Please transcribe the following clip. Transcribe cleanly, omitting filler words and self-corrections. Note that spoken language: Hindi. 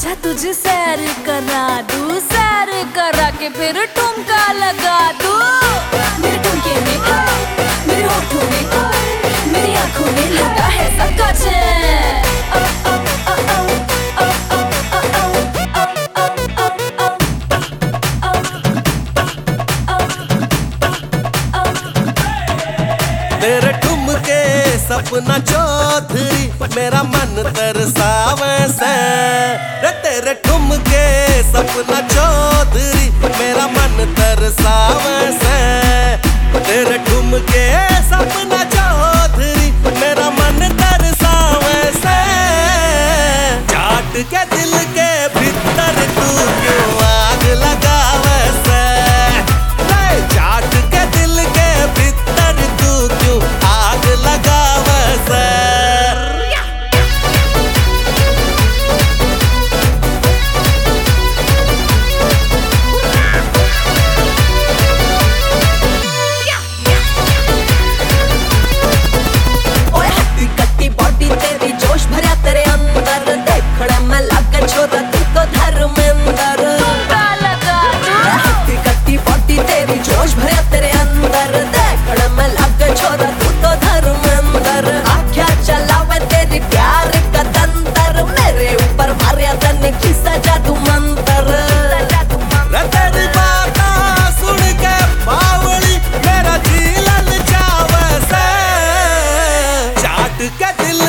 आजा तुझे सैर करा दूं, सैर करा के फिर ठुमका लगा दूं। मेरे ठुमके में मेरे होठों में मेरी आंखों में लगा है सबका चैन। तेरे ठुमके सपना चौधरी मेरा मन तरसावे से। तेरे ठुमके सपना चौधरी मेरा मन तरसावे से। तेरे ठुमके सपना चौधरी मेरा मन तरसावे से। चाट के दिल के भीतर तू क्यों आग लगावे से। चाट के दिल के भीतर तू क्यों आग लगावे से। दिल